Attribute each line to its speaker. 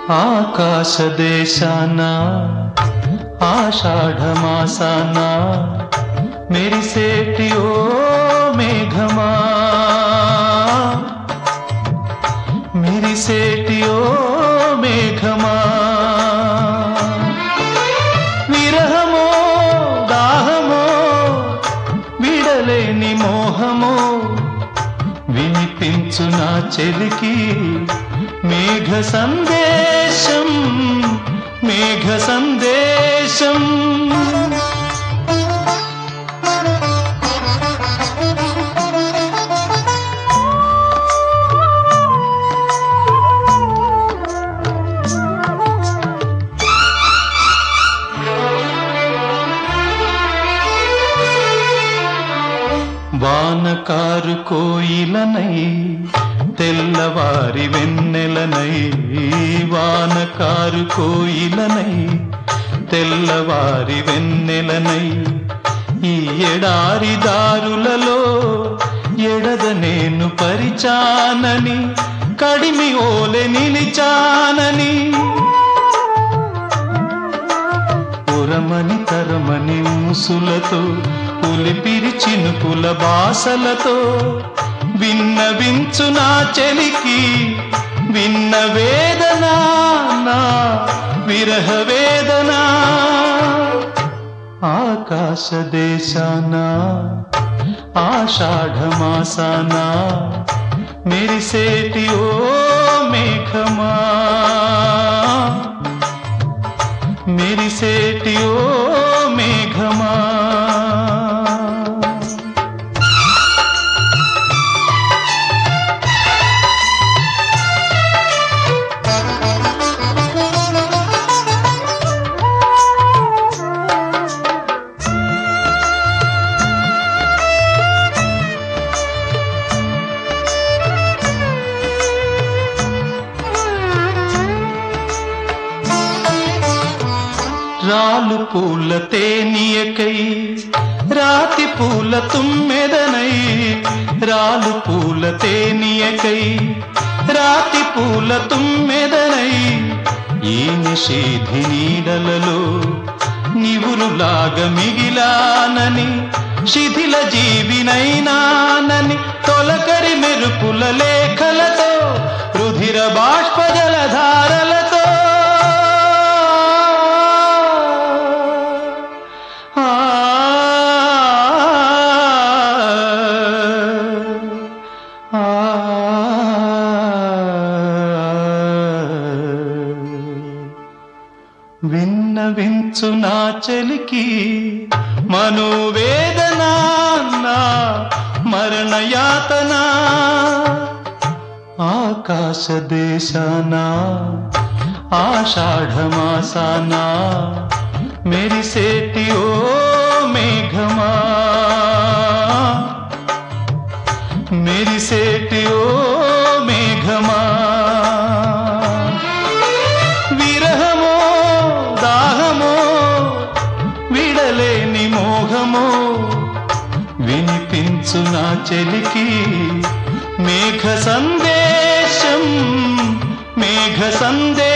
Speaker 1: ఆకాశదేశాన ఆషాఢమాసాన మెరిసేటి ఓ మేఘమా, మెరిసేటి ఓ మేఘమా, విరహమో దాహమో విడలేని మోహమో వినిపించు నా చెలికి మేఘ సందేశం, మేఘ సందేశం. వానకారు కోయిలనై తెల్లవారి వెన్నెలనై, వానకారు కోయిలనై తెల్లవారి వెన్నెలనై, ఈ ఎడారి దారులలో ఎడద నేను పరిచానని కడిమి ఓలె నిలిచానని, ఉరమని తరమని ఊసులతో ఉలిపిరి చినుకుల బాసలతో విన్నవించు నా చెలికి విన్న వేదన, నా విరహ వేదన. ఆకాశదేశాన ఆషాఢమాసాన మెరిసేటి ఓ మేఘమా, మెరిసేటి ఓ మేఘమా. రాలు పూల తేనియకై రాతి పూల తుమ్మెదనై, రాలు పూల తేనియకై రాతి పూల తుమ్మెదనై, ఈ నిషేధి నీడలలో నివురులాగా మిగిలానని శిథిల జీవినైనానని తొలకరి మెరుపుల లేఖలతో రుధిర బాష్ప జలధారలతో విన్నవించు నా చెలికి మనోవేదన, నా మరణయాతన. ఆకాశదేశాన ఆషాఢమాసాన మెరిసేటి ఓ మేఘమా, మెరిసేటి ఓ మేఘమా, విరహమో దాహమో విడలేని మోహమో వినిపించు నా చెలికి మేఘ సందేశం, మేఘ సందేశం.